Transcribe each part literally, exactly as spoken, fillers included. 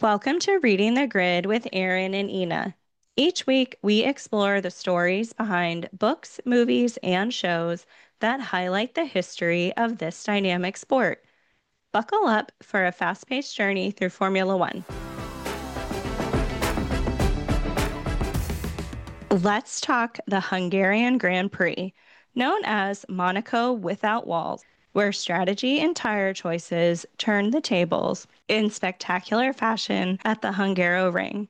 Welcome to Reading the Grid with Erin and Ina. Each week, we explore the stories behind books, movies, and shows that highlight the history of this dynamic sport. Buckle up for a fast-paced journey through Formula One. Let's talk the Hungarian Grand Prix, known as Monaco Without Walls, where strategy and tire choices turned the tables in spectacular fashion at the Hungaroring.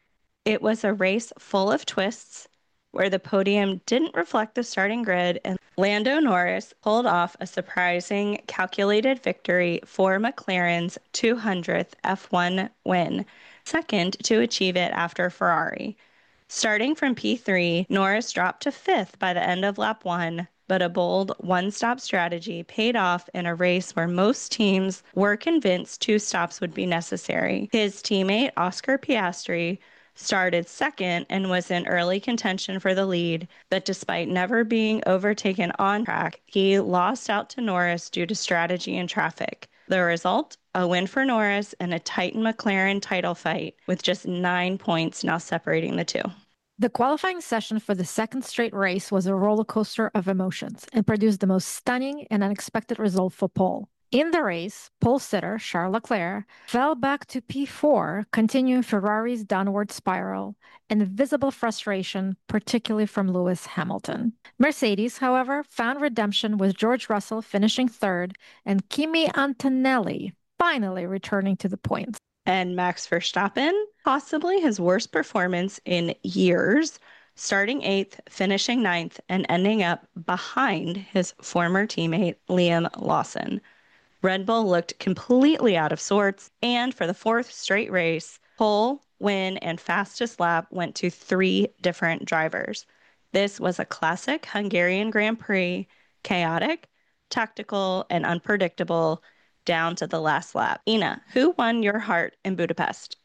It was a race full of twists, where the podium didn't reflect the starting grid, and Lando Norris pulled off a surprising, calculated victory for McLaren's two hundredth F one win, second to achieve it after Ferrari. Starting from P three, Norris dropped to fifth by the end of lap one, but a bold one-stop strategy paid off in a race where most teams were convinced two stops would be necessary. His teammate, Oscar Piastri, started second and was in early contention for the lead, but despite never being overtaken on track, he lost out to Norris due to strategy and traffic. The result? A win for Norris and a Titan McLaren title fight, with just nine points now separating the two. The qualifying session for the second straight race was a roller coaster of emotions and produced the most stunning and unexpected result for Pole. In the race, pole sitter Charles Leclerc fell back to P four, continuing Ferrari's downward spiral, and visible frustration, particularly from Lewis Hamilton. Mercedes, however, found redemption with George Russell finishing third and Kimi Antonelli finally returning to the points. And Max Verstappen, possibly his worst performance in years, starting eighth, finishing ninth, and ending up behind his former teammate Liam Lawson. Red Bull looked completely out of sorts, and for the fourth straight race, pole, win, and fastest lap went to three different drivers. This was a classic Hungarian Grand Prix, chaotic, tactical, and unpredictable, down to the last lap. Ina, who won your heart in Budapest?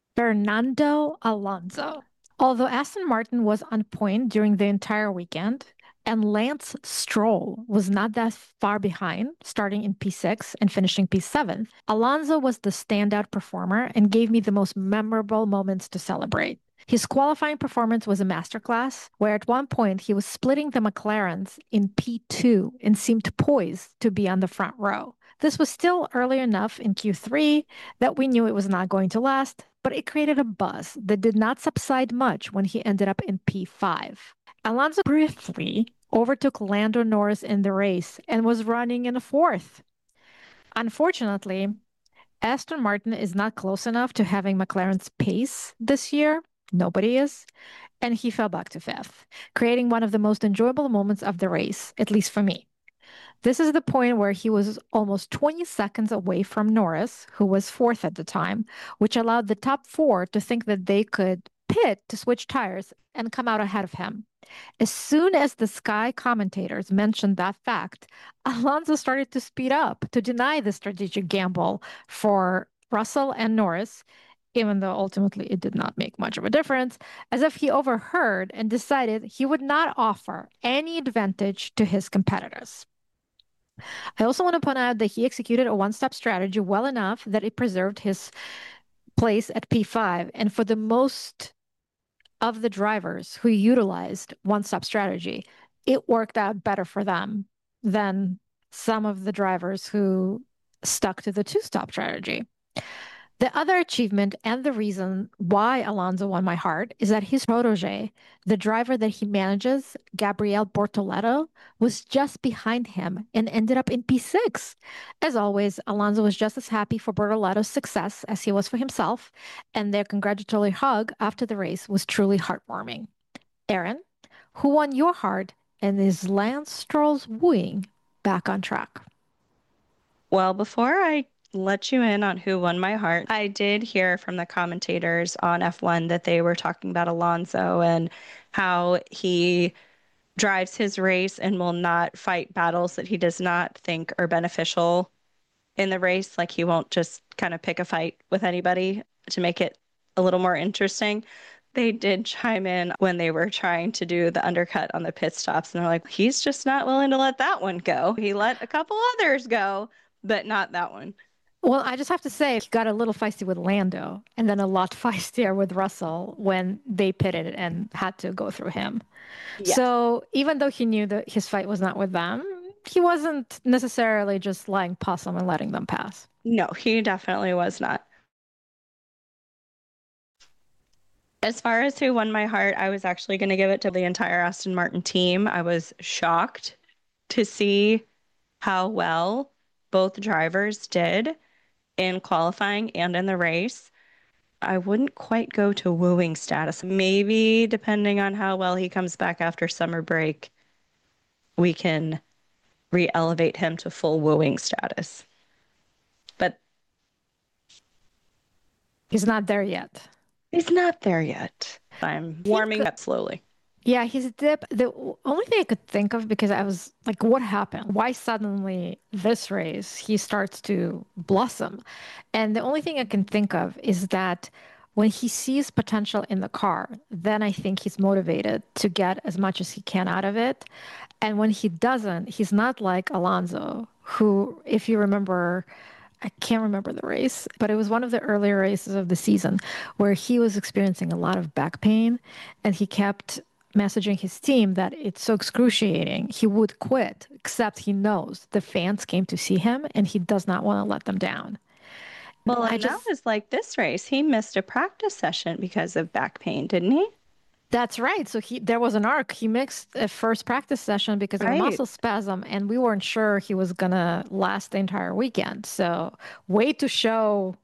Fernando Alonso. Although Aston Martin was on point during the entire weekend, and Lance Stroll was not that far behind, starting in P six and finishing P seven, Alonso was the standout performer and gave me the most memorable moments to celebrate. His qualifying performance was a masterclass, where at one point he was splitting the McLarens in P two and seemed poised to be on the front row. This was still early enough in Q three that we knew it was not going to last, but it created a buzz that did not subside much when he ended up in P five. Alonso briefly overtook Lando Norris in the race and was running in fourth. Unfortunately, Aston Martin is not close enough to having McLaren's pace this year. Nobody is. And he fell back to fifth, creating one of the most enjoyable moments of the race, at least for me. This is the point where he was almost twenty seconds away from Norris, who was fourth at the time, which allowed the top four to think that they could pit to switch tires and come out ahead of him. As soon as the Sky commentators mentioned that fact, Alonso started to speed up to deny the strategic gamble for Russell and Norris, even though ultimately it did not make much of a difference, as if he overheard and decided he would not offer any advantage to his competitors. I also want to point out that he executed a one-stop strategy well enough that it preserved his place at P five. And for the most of the drivers who utilized one-stop strategy, it worked out better for them than some of the drivers who stuck to the two-stop strategy. The other achievement and the reason why Alonso won my heart is that his protege, the driver that he manages, Gabriel Bortoleto, was just behind him and ended up in P six. As always, Alonso was just as happy for Bortoleto's success as he was for himself, and their congratulatory hug after the race was truly heartwarming. Erin, who won your heart, and is Lance Stroll's wooing back on track? Well, before I let you in on who won my heart, I did hear from the commentators on F one that they were talking about Alonso and how he drives his race and will not fight battles that he does not think are beneficial in the race. Like, he won't just kind of pick a fight with anybody to make it a little more interesting. They did chime in when they were trying to do the undercut on the pit stops, and they're like, he's just not willing to let that one go. He let a couple others go, but not that one. Well, I just have to say, he got a little feisty with Lando and then a lot feistier with Russell when they pitted and had to go through him. Yes. So even though he knew that his fight was not with them, he wasn't necessarily just lying possum and letting them pass. No, he definitely was not. As far as who won my heart, I was actually going to give it to the entire Aston Martin team. I was shocked to see how well both drivers did in qualifying and in the race. I wouldn't quite go to wooing status. Maybe depending on how well he comes back after summer break, we can re-elevate him to full wooing status. But He's not there yet. he's not there yet. I'm warming could- up slowly. Yeah, his dip. The only thing I could think of, because I was like, what happened? Why suddenly this race he starts to blossom? And the only thing I can think of is that when he sees potential in the car, then I think he's motivated to get as much as he can out of it. And when he doesn't, he's not like Alonso, who, if you remember, I can't remember the race, but it was one of the earlier races of the season where he was experiencing a lot of back pain and he kept messaging his team that it's so excruciating. He would quit, except he knows the fans came to see him and he does not want to let them down. Well, I and just, that was like this race. He missed a practice session because of back pain, didn't he? that's right. So he there was an arc. He missed a first practice session because of a Right. muscle spasm, and we weren't sure he was gonna last the entire weekend. So way to show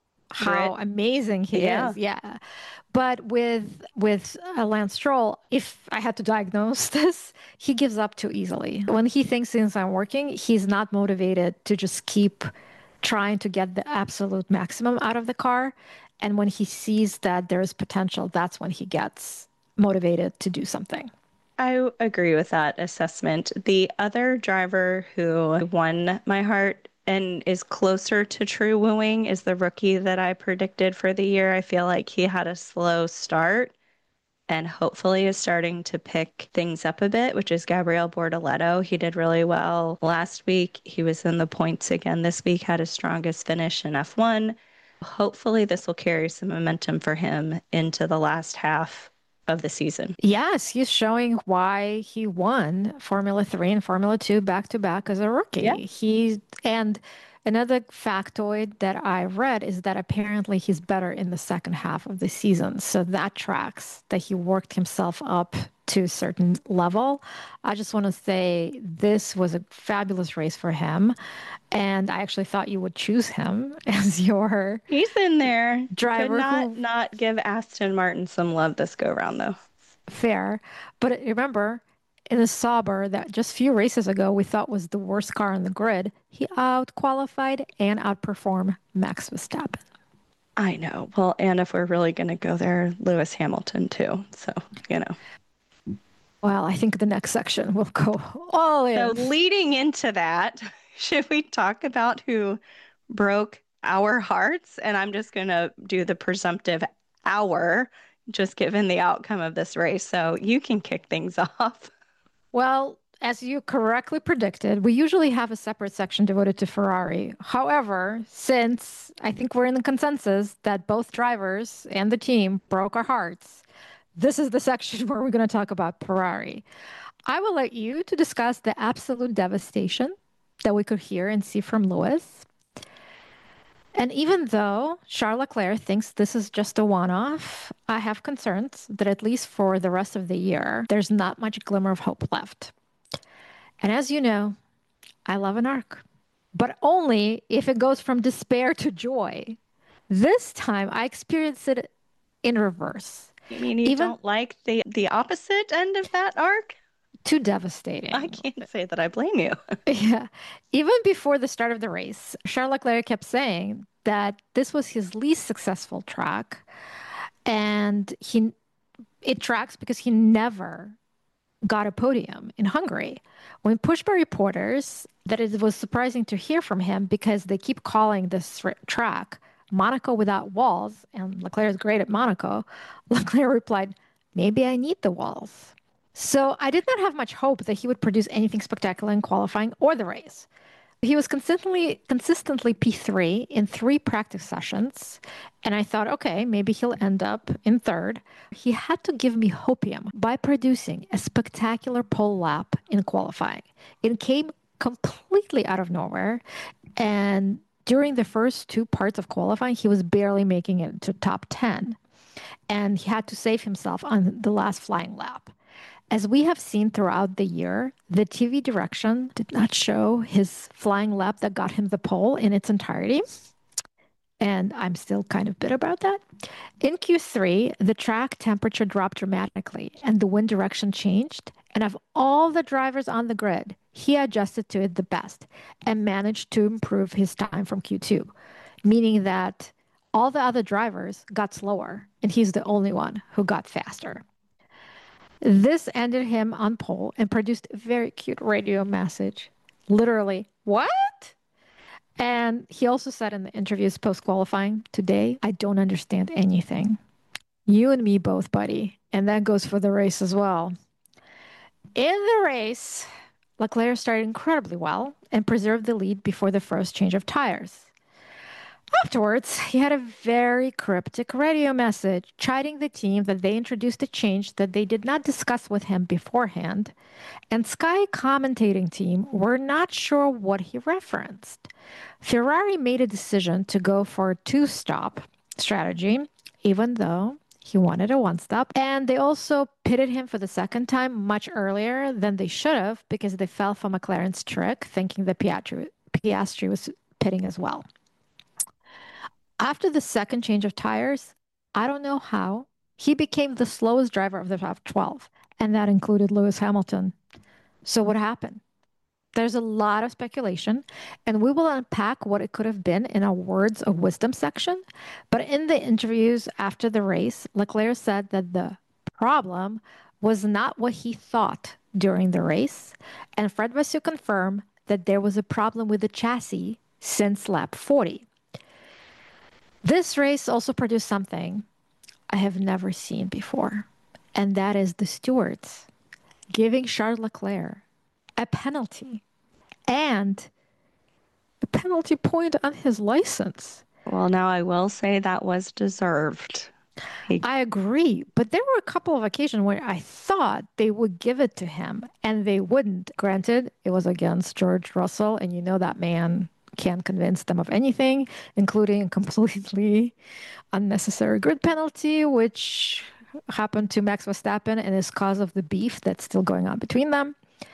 how Grit. amazing he Yeah. is. Yeah. But with with uh, Lance Stroll, if I had to diagnose this, he gives up too easily. When he thinks things aren't working, he's not motivated to just keep trying to get the absolute maximum out of the car. And when he sees that there is potential, that's when he gets motivated to do something. I agree with that assessment. The other driver who won my heart and is closer to true wooing is the rookie that I predicted for the year. I feel like he had a slow start and hopefully is starting to pick things up a bit, which is Gabriel Bortoleto. He did really well last week. He was in the points again this week, had his strongest finish in F one. Hopefully, this will carry some momentum for him into the last half of the season. Yes, he's showing why he won Formula three and Formula two back to back as a rookie. Yeah. He and another factoid that I read is that apparently he's better in the second half of the season. So that tracks that he worked himself up to a certain level. I just want to say this was a fabulous race for him. And I actually thought you would choose him as your He's in there. driver. Could not who, not give Aston Martin some love this go round though. fair. But remember, in the Sauber that just a few races ago we thought was the worst car on the grid, he out qualified and outperformed Max Verstappen. I know. Well, and if we're really going to go there, Lewis Hamilton too. So, you know. Well, I think the next section will go all in. So, leading into that, should we talk about who broke our hearts? And I'm just going to do the presumptive our, just given the outcome of this race. So, you can kick things off. Well, as you correctly predicted, we usually have a separate section devoted to Ferrari. However, since I think we're in the consensus that both drivers and the team broke our hearts, this is the section where we're going to talk about Ferrari. I will let you to discuss the absolute devastation that we could hear and see from Lewis. And even though Charles Leclerc thinks this is just a one-off, I have concerns that at least for the rest of the year, there's not much glimmer of hope left. And as you know, I love an arc, but only if it goes from despair to joy. This time I experienced it in reverse. You mean you Even- don't like the, the opposite end of that arc? Too devastating. I can't say that I blame you. Yeah. Even before the start of the race, Charles Leclerc kept saying that this was his least successful track. And he it tracks because he never got a podium in Hungary. When pushed by reporters, that it was surprising to hear from him because they keep calling this r- track Monaco without walls, and Leclerc is great at Monaco. Leclerc replied, maybe I need the walls. So I did not have much hope that he would produce anything spectacular in qualifying or the race. He was consistently consistently P three in three practice sessions, and I thought, okay, maybe he'll end up in third. He had to give me hopium by producing a spectacular pole lap in qualifying. It came completely out of nowhere, and during the first two parts of qualifying, he was barely making it to top ten, and he had to save himself on the last flying lap. As we have seen throughout the year, the T V direction did not show his flying lap that got him the pole in its entirety. And I'm still kind of bitter about that. In Q three, the track temperature dropped dramatically and the wind direction changed. And of all the drivers on the grid, he adjusted to it the best and managed to improve his time from Q two, meaning that all the other drivers got slower and he's the only one who got faster. This ended him on pole and produced a very cute radio message. Literally, what? And he also said in the interviews post qualifying today, I don't understand anything. You and me both, buddy. And that goes for the race as well. In the race, Leclerc started incredibly well and preserved the lead before the first change of tires. Afterwards, he had a very cryptic radio message chiding the team that they introduced a change that they did not discuss with him beforehand, and Sky commentating team were not sure what he referenced. Ferrari made a decision to go for a two-stop strategy, even though he wanted a one-stop, and they also pitted him for the second time much earlier than they should have because they fell for McLaren's trick, thinking that Piastri, Piastri was pitting as well. After the second change of tires, I don't know how, he became the slowest driver of the top twelve, and that included Lewis Hamilton. So what happened? There's a lot of speculation, and we will unpack what it could have been in our words of wisdom section. But in the interviews after the race, Leclerc said that the problem was not what he thought during the race, and Fred Vasseur confirmed that there was a problem with the chassis since lap forty. This race also produced something I have never seen before, and that is the stewards giving Charles Leclerc a penalty and a penalty point on his license. Well, now I will say that was deserved. He... I agree, but there were a couple of occasions where I thought they would give it to him and they wouldn't. Granted, it was against George Russell, and you know that man can't convince them of anything, including a completely unnecessary grid penalty, which happened to Max Verstappen and is cause of the beef that's still going on between them.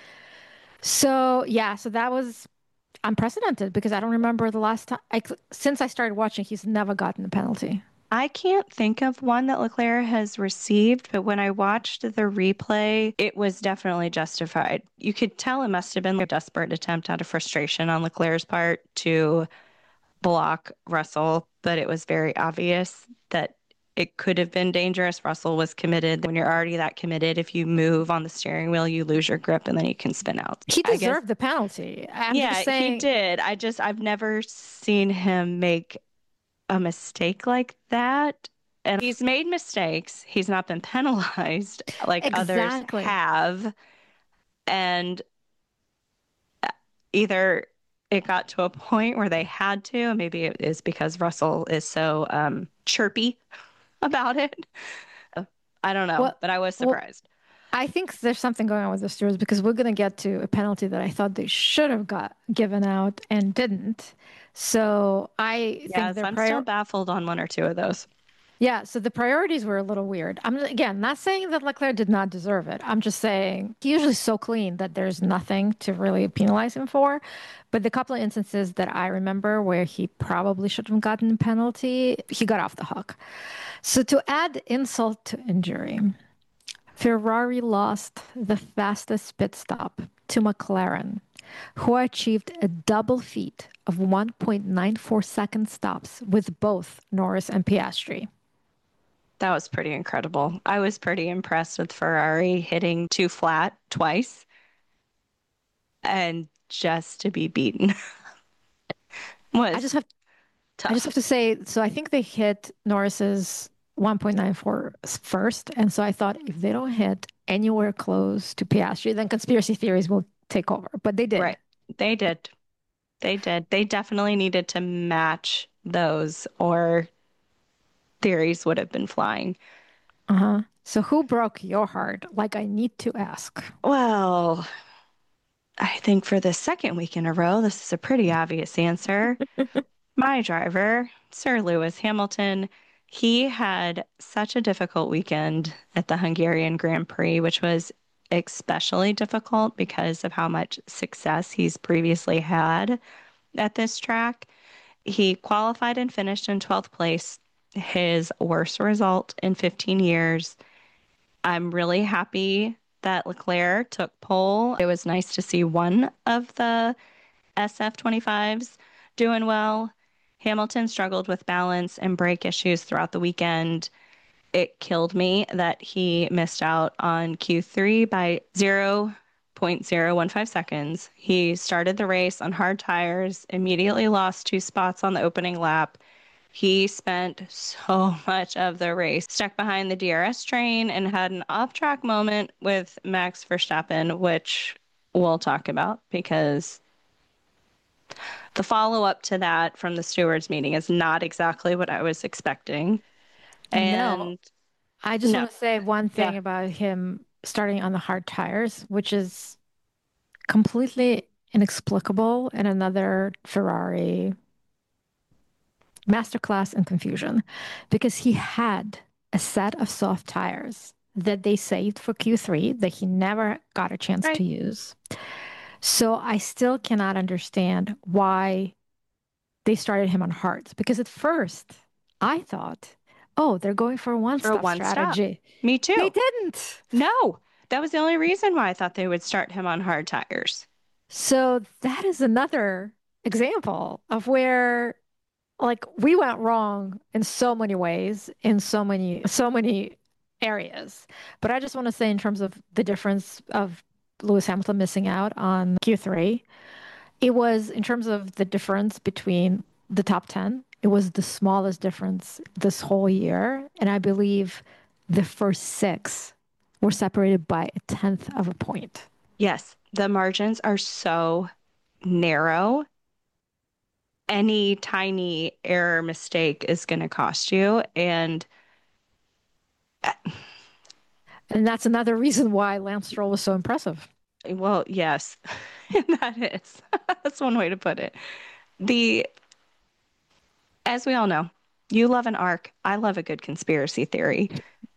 So yeah, so that was unprecedented because I don't remember the last time, I, since I started watching, he's never gotten a penalty. I can't think of one that Leclerc has received, but when I watched the replay, it was definitely justified. You could tell it must have been a desperate attempt out of frustration on Leclerc's part to block Russell, but it was very obvious that it could have been dangerous. Russell was committed. When you're already that committed, if you move on the steering wheel, you lose your grip and then you can spin out. He deserved guess, the penalty. I'm yeah, just saying... he did. I just, I've never seen him make a mistake like that. And he's made mistakes. He's not been penalized like exactly. others have. And either it got to a point where they had to, maybe it is because Russell is so um, chirpy about it. I don't know, well, but I was surprised. Well, I think there's something going on with the stewards because we're going to get to a penalty that I thought they should have got given out and didn't. So I yes, think they're I'm prior- still baffled on one or two of those. Yeah, so the priorities were a little weird. I'm again not saying that Leclerc did not deserve it. I'm just saying he's usually so clean that there's nothing to really penalize him for. But the couple of instances that I remember where he probably should have gotten a penalty, he got off the hook. So to add insult to injury, Ferrari lost the fastest pit stop to McLaren, who achieved a double feat of one point nine four second stops with both Norris and Piastri. That was pretty incredible. I was pretty impressed with Ferrari hitting too flat twice and just to be beaten was I just have tough. I just have to say, so I think they hit Norris's one point nine four first, and so I thought if they don't hit anywhere close to Piastri, then conspiracy theories will take over. But they did. Right. They did. They did. They definitely needed to match those, or theories would have been flying. Uh-huh. So who broke your heart? Like, I need to ask. Well, I think for the second week in a row, this is a pretty obvious answer. My driver, Sir Lewis Hamilton, he had such a difficult weekend at the Hungarian Grand Prix, which was especially difficult because of how much success he's previously had at this track. He qualified and finished in twelfth place, his worst result in fifteen years. I'm really happy that Leclerc took pole. It was nice to see one of the S F twenty-fives doing well. Hamilton struggled with balance and brake issues throughout the weekend. It killed me that he missed out on Q three by zero point zero one five seconds. He started the race on hard tires, immediately lost two spots on the opening lap. He spent so much of the race stuck behind the D R S train and had an off-track moment with Max Verstappen, which we'll talk about because the follow-up to that from the stewards meeting is not exactly what I was expecting. No, And I just no, want to say one yeah, thing about him starting on the hard tires, which is completely inexplicable in another Ferrari masterclass in confusion, because he had a set of soft tires that they saved for Q three that he never got a chance right. to use. So I still cannot understand why they started him on hards, because at first I thought, oh, they're going for a For a one-stop one stop. strategy. Me They too. didn't. No, that was the only reason why I thought they would start him on hard tires. So that is another example of where like we went wrong in so many ways, in so many, so many areas. But I just want to say, in terms of the difference of Lewis Hamilton missing out on Q three, it was in terms of the difference between the top ten, it was the smallest difference this whole year. And I believe the first six were separated by a tenth of a point. Yes, the margins are so narrow. Any tiny error mistake is going to cost you. And uh, And that's another reason why Lance Stroll was so impressive. well, yes, that is. That's one way to put it. The, as we all know, you love an arc. I love a good conspiracy theory.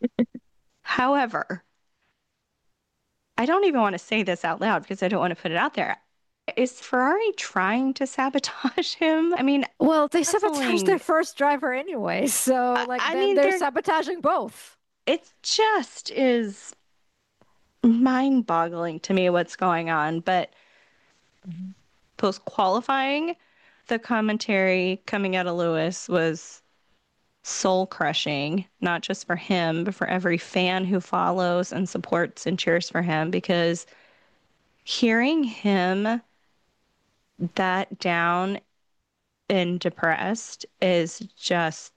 However, I don't even want to say this out loud because I don't want to put it out there. Is Ferrari trying to sabotage him? I mean, Well, they sabotaged their puzzling. first driver anyway, so I, like I then mean, they're they're sabotaging both. it just is mind-boggling to me what's going on. But Mhm. post qualifying, the commentary coming out of Lewis was soul crushing, not just for him, but for every fan who follows and supports and cheers for him. Because hearing him that down and depressed is just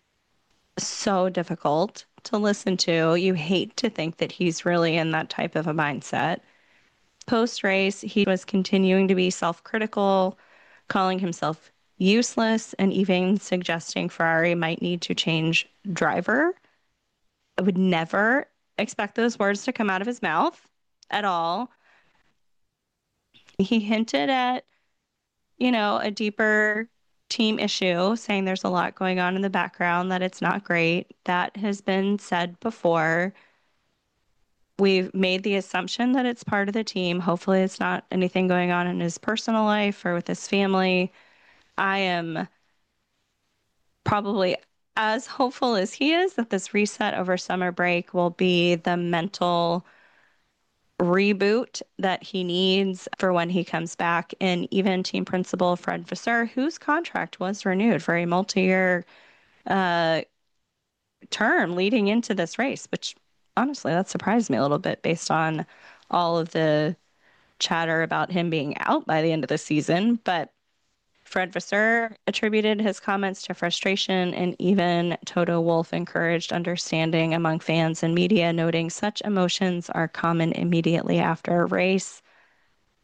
so difficult to listen to. You hate to think that he's really in that type of a mindset. Post race, he was continuing to be self critical, calling himself useless, and even suggesting Ferrari might need to change driver. I would never expect those words to come out of his mouth at all. He hinted at, you know, a deeper team issue, saying there's a lot going on in the background, that it's not great. That has been said before. We've made the assumption that it's part of the team. Hopefully, it's not anything going on in his personal life or with his family. I am probably as hopeful as he is that this reset over summer break will be the mental reboot that he needs for when he comes back. And even team principal Fred Vasseur, whose contract was renewed for a multi-year uh, term leading into this race, which honestly, that surprised me a little bit based on all of the chatter about him being out by the end of the season. But Fred Vasseur attributed his comments to frustration, and even Toto Wolff encouraged understanding among fans and media, noting such emotions are common immediately after a race.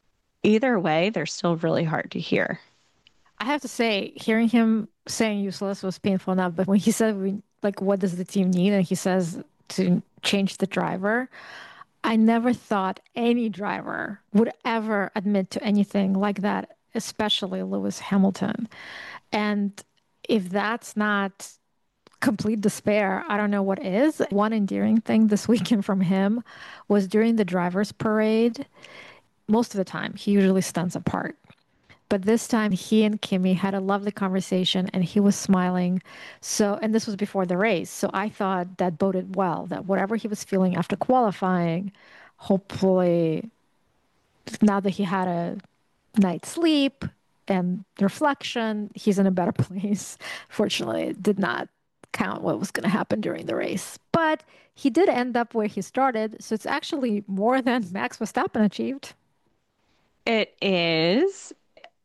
Either way, they're still really hard to hear. I have to say, hearing him saying useless was painful enough, but when he said, we, like, what does the team need? And he says to change the driver, I never thought any driver would ever admit to anything like that, especially Lewis Hamilton. And if that's not complete despair, I don't know what is. One endearing thing this weekend from him was during the driver's parade. Most of the time, he usually stands apart. But this time, he and Kimmy had a lovely conversation and he was smiling. So, and this was before the race. So I thought that boded well, that whatever he was feeling after qualifying, hopefully, now that he had a night's sleep and reflection, he's in a better place. Fortunately, it did not count what was going to happen during the race. But he did end up where he started. So it's actually more than Max Verstappen achieved. It is.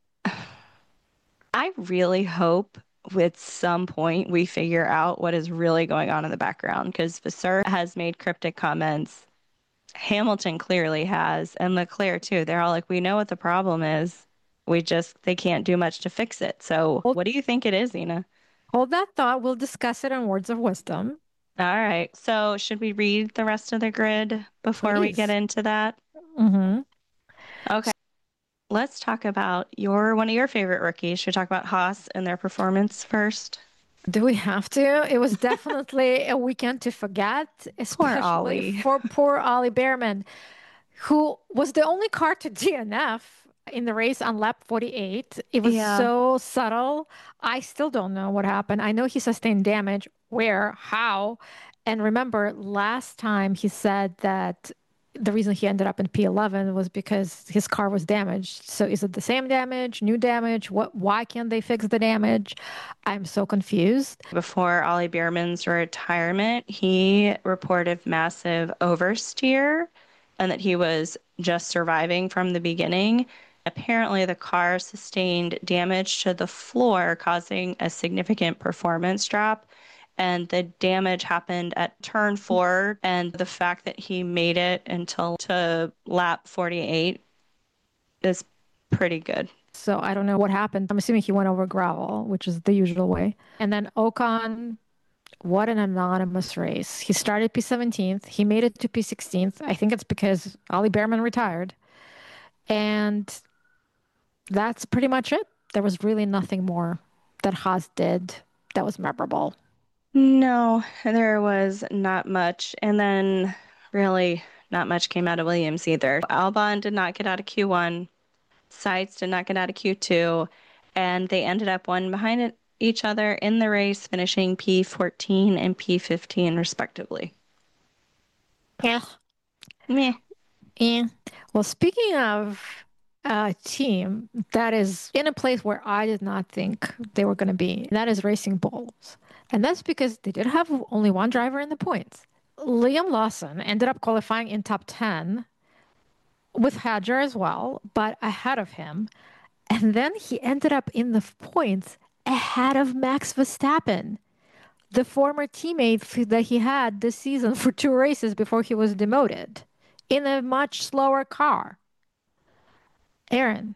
I really hope with some point we figure out what is really going on in the background because Vasseur has made cryptic comments. Hamilton clearly has, and Leclerc too. They're all like, we know what the problem is. We just, they can't do much to fix it. So, Hold, what do you think it is, Ina? hold that thought. We'll discuss it in words of wisdom. All right. So, should we read the rest of the grid before we get Please. into that? Mm-hmm. Okay. Let's talk about your one of your favorite rookies. Should we talk about Haas and their performance first? Do we have to? It was definitely a weekend to forget, Poor especially Ollie. for poor Ollie Behrman, who was the only car to D N F in the race on lap forty-eight. It was Yeah. so subtle. I still don't know what happened. I know he sustained damage. Where? How? And remember, last time he said that the reason he ended up in P eleven was because his car was damaged. So is it the same damage, new damage? What? Why can't they fix the damage? I'm so confused. Before Ollie Behrman's retirement, he reported massive oversteer and that he was just surviving from the beginning. Apparently, the car sustained damage to the floor, causing a significant performance drop. And the damage happened at turn four. And the fact that he made it until to lap forty-eight is pretty good. So I don't know what happened. I'm assuming he went over gravel, which is the usual way. And then Ocon, what an anonymous race. He started P seventeenth. He made it to P sixteenth. I think it's because Ollie Behrman retired. And that's pretty much it. There was really nothing more that Haas did that was memorable. No, there was not much. And then really not much came out of Williams either. Albon did not get out of Q one. Sainz did not get out of Q two. And they ended up one behind it, each other in the race, finishing P fourteen and P fifteen respectively. Yeah. Meh. Yeah. Well, speaking of a team that is in a place where I did not think they were going to be, and that is Racing Bulls. And that's because they did have only one driver in the points. Liam Lawson ended up qualifying in top ten with Hadjar as well, but ahead of him. And then he ended up in the points ahead of Max Verstappen, the former teammate that he had this season for two races before he was demoted, in a much slower car. Aaron,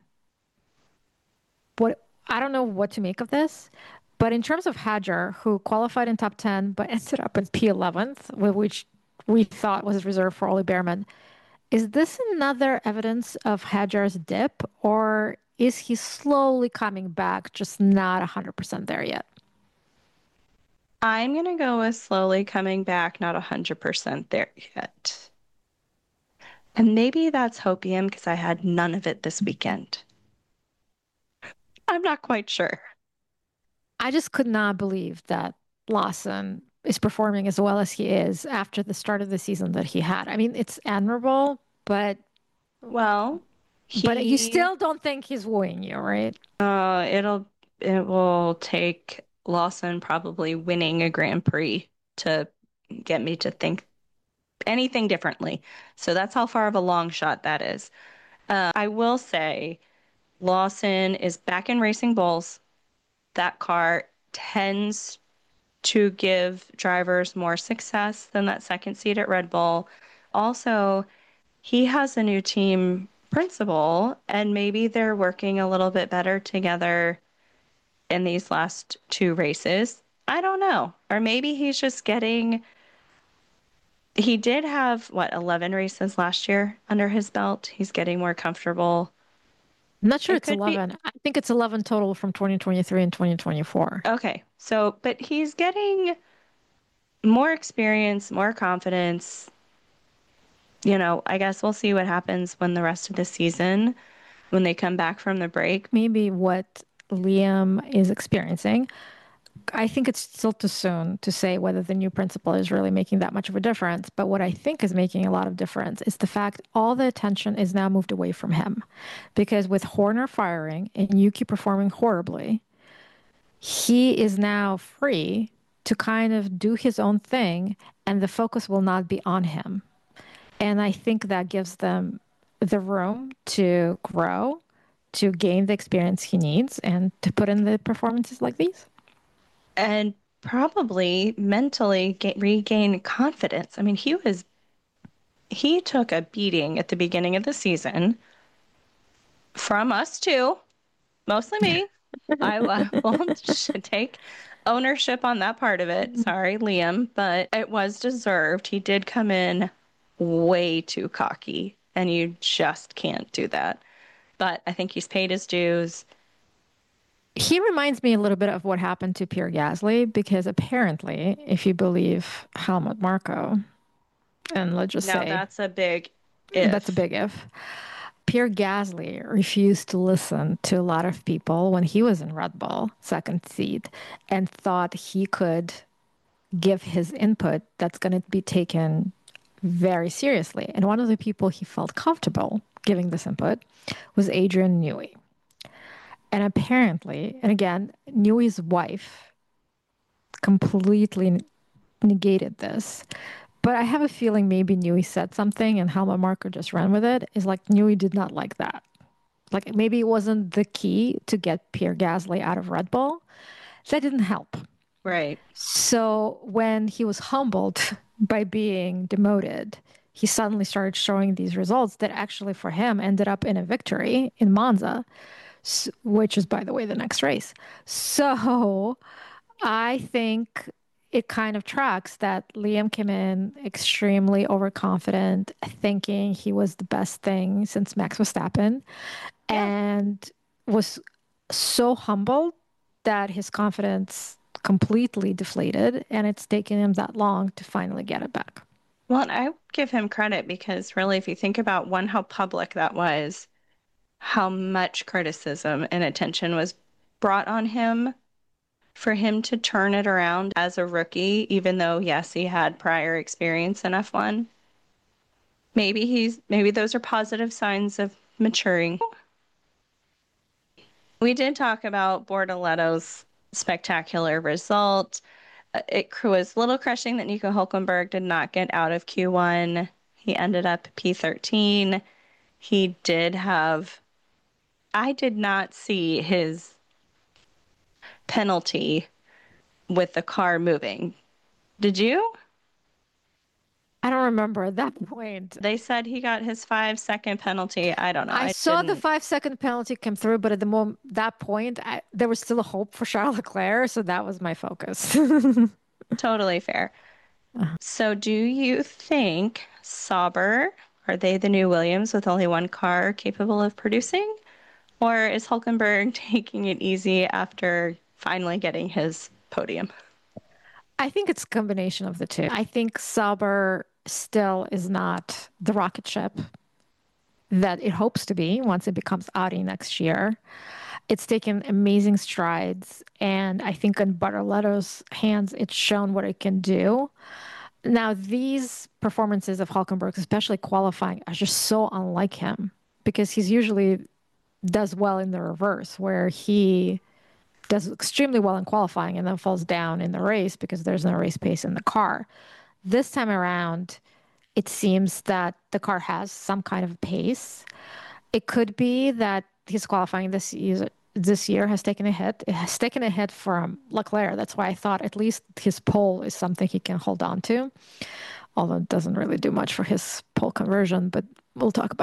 what I don't know what to make of this, but in terms of Hadjar, who qualified in top ten but ended up in P eleventh, which we thought was reserved for Ollie Behrman, is this another evidence of Hadjar's dip, or is he slowly coming back, just not one hundred percent there yet? I'm going to go with slowly coming back, not one hundred percent there yet. And maybe that's hopium because I had none of it this weekend. I'm not quite sure. I just could not believe that Lawson is performing as well as he is after the start of the season that he had. I mean, it's admirable, but Well, but you he still don't think he's wooing you, right? uh it'll it will take Lawson probably winning a Grand Prix to get me to think anything differently. So that's how far of a long shot that is. Uh, I will say Lawson is back in Racing Bulls. That car tends to give drivers more success than that second seat at Red Bull. Also, he has a new team principal, and maybe they're working a little bit better together in these last two races. I don't know. Or maybe he's just getting, he did have, what, eleven races last year under his belt. He's getting more comfortable. I'm not sure It it's could be, eleven. I think it's eleven total from twenty twenty-three and twenty twenty-four. okay. So, but he's getting more experience, more confidence. You know, I guess we'll see what happens when the rest of the season, when they come back from the break. Maybe what Liam is experiencing. I think it's still too soon to say whether the new principal is really making that much of a difference. But what I think is making a lot of difference is the fact all the attention is now moved away from him. Because with Horner firing and Yuki performing horribly, he is now free to kind of do his own thing, and the focus will not be on him. And I think that gives them the room to grow, to gain the experience he needs, and to put in the performances like these. And probably mentally ga- regain confidence. I mean, he was, he took a beating at the beginning of the season from us too, mostly me. I uh, won't should take ownership on that part of it. Sorry, Liam, but it was deserved. He did come in way too cocky, and you just can't do that. But I think he's paid his dues. He reminds me a little bit of what happened to Pierre Gasly because apparently, if you believe Helmut Marko, and let's just Now say that's a big if. that's a big if, Pierre Gasly refused to listen to a lot of people when he was in Red Bull, second seat, and thought he could give his input that's going to be taken very seriously. And one of the people he felt comfortable giving this input was Adrian Newey. And apparently, and again, Newey's wife completely negated this. But I have a feeling maybe Newey said something and Helmut Marko just ran with it. Is like Newey did not like that. Like maybe it wasn't the key to get Pierre Gasly out of Red Bull. That didn't help. Right. So when he was humbled by being demoted, he suddenly started showing these results that actually for him ended up in a victory in Monza, which is, by the way, the next race. So I think it kind of tracks that Liam came in extremely overconfident, thinking he was the best thing since Max Verstappen, Yeah. and was so humbled that his confidence completely deflated, and it's taken him that long to finally get it back. Well, I give him credit because really, if you think about one, how public that was, how much criticism and attention was brought on him, for him to turn it around as a rookie, even though, yes, he had prior experience in F one. Maybe he's maybe those are positive signs of maturing. We did talk about Bortoletto's spectacular result. Uh, It was a little crushing that Nico Hulkenberg did not get out of Q one. He ended up P thirteen. He did have, I did not see his penalty with the car moving. Did you? I don't remember at that point. They said he got his five second penalty. I don't know. I I saw the didn't. five second penalty come through, but at the moment that point, I, there was still a hope for Charles Leclerc, so that was my focus. Totally fair. So, do you think Sauber, are they the new Williams with only one car capable of producing? Or is Hulkenberg taking it easy after finally getting his podium? I think it's a combination of the two. I think Sauber still is not the rocket ship that it hopes to be once it becomes Audi next year. It's taken amazing strides, and I think in Bartoletto's hands, it's shown what it can do. Now, these performances of Hulkenberg, especially qualifying, are just so unlike him because he's usually does well in the reverse, where he does extremely well in qualifying and then falls down in the race because there's no race pace in the car. This time around, it seems that the car has some kind of pace. It could be that his qualifying this year, this year has taken a hit. It has taken a hit from Leclerc. That's why I thought at least his pole is something he can hold on to, although it doesn't really do much for his pole conversion, but we'll talk about it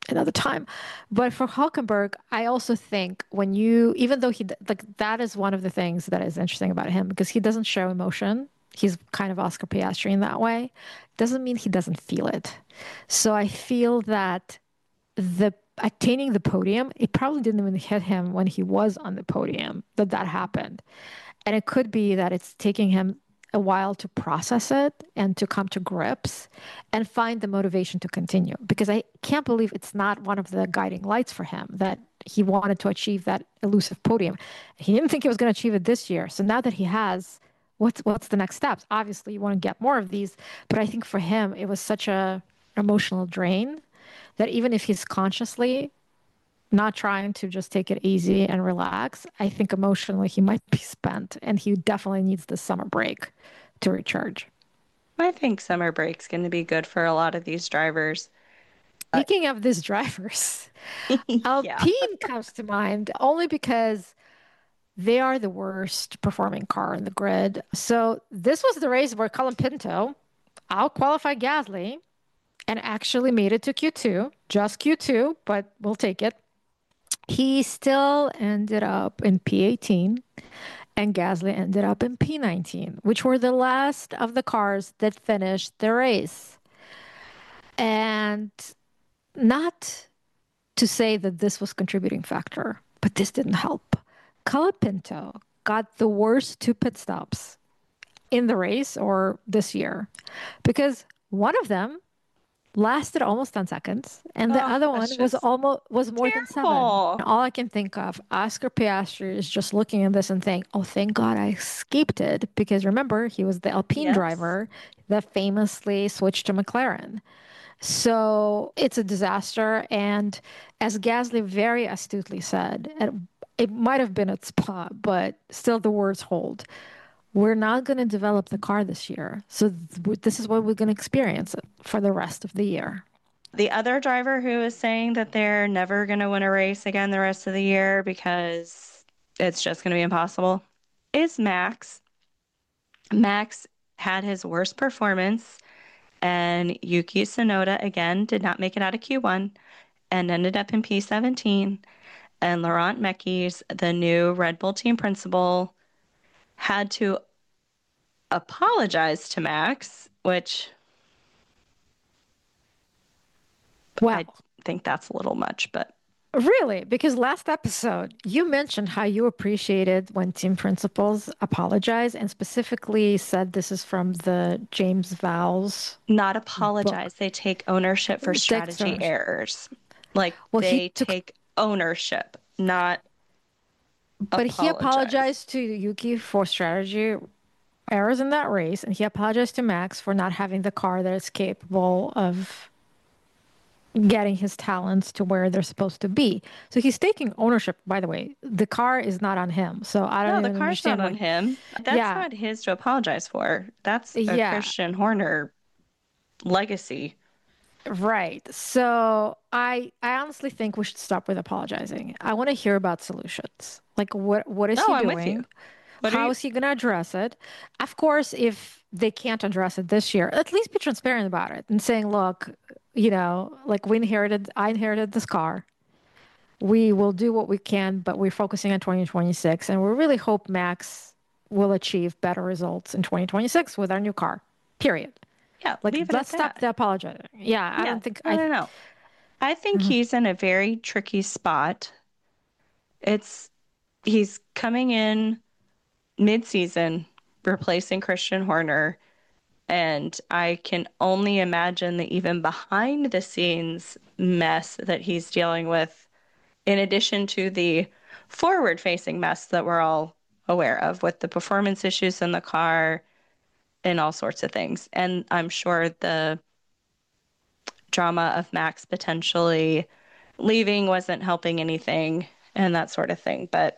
another time. But for Hulkenberg, I also think when you, even though he, d- like, that is one of the things that is interesting about him because he doesn't show emotion. He's kind of Oscar Piastri in that way. Doesn't mean he doesn't feel it. So I feel that the attaining the podium, it probably didn't even hit him when he was on the podium that that happened. And it could be that it's taking him a while to process it and to come to grips and find the motivation to continue. Because I can't believe it's not one of the guiding lights for him that he wanted to achieve that elusive podium. He didn't think he was going to achieve it this year. So now that he has, what's what's the next steps? Obviously, you want to get more of these, but I think for him it was such a emotional drain that even if he's consciously not trying to just take it easy and relax. I think emotionally he might be spent and he definitely needs the summer break to recharge. I think summer break's going to be good for a lot of these drivers. Uh, Speaking of these drivers, yeah. Alpine comes to mind only because they are the worst performing car in the grid. So this was the race where Colin Pinto out-qualified Gasly and actually made it to Q two, just Q two, but we'll take it. He still ended up in P eighteen and Gasly ended up in P nineteen, which were the last of the cars that finished the race. And not to say that this was contributing factor, but this didn't help. Colapinto got the worst two pit stops in the race or this year because one of them lasted almost ten seconds, and the Oh, other that's one was just almost was more than seven. terrible. All I can think of, Oscar Piastri is just looking at this and think, "Oh, thank God I escaped it," because remember he was the Alpine Yes. driver that famously switched to McLaren. So it's a disaster, and as Gasly very astutely said, and it might have been at Spa, but still the words hold. We're not going to develop the car this year. So th- this is what we're going to experience for the rest of the year. The other driver who is saying that they're never going to win a race again the rest of the year because it's just going to be impossible is Max. Max had his worst performance, and Yuki Tsunoda again did not make it out of Q one and ended up in P seventeen. And Laurent Mekies, the new Red Bull team principal, had to apologize to Max, which I Wow. think that's a little much, but Really? Because last episode, you mentioned how you appreciated when team principals apologize and specifically said this is from the James Vowles not book. apologize. They take ownership for Takes strategy ownership. errors. Like Well, he they took, take ownership, not but he apologize. apologized to Yuki for strategy errors in that race, and he apologized to Max for not having the car that is capable of getting his talents to where they're supposed to be. So he's taking ownership, by the way. The car is not on him. So I don't No, the even car's not understand on what, him. That's yeah, not his to apologize for. That's a yeah, Christian Horner legacy. right. So I I honestly think we should stop with apologizing. I want to hear about solutions. Like what what is No, he I'm with you. doing? What are How you? is he going to address it? Of course, if they can't address it this year, at least be transparent about it and saying, look, you know, like we inherited, I inherited this car. We will do what we can, but we're focusing on twenty twenty-six, and we really hope Max will achieve better results in twenty twenty-six with our new car. Period. Yeah, Like, leave it at let's stop that. the apologizing. Yeah, I Yeah, don't think no, I. no, no. I think Mhm. he's in a very tricky spot. It's he's coming in mid-season, replacing Christian Horner, and I can only imagine the even behind the scenes mess that he's dealing with, in addition to the forward facing mess that we're all aware of with the performance issues in the car and all sorts of things. And I'm sure the drama of Max potentially leaving wasn't helping anything and that sort of thing. But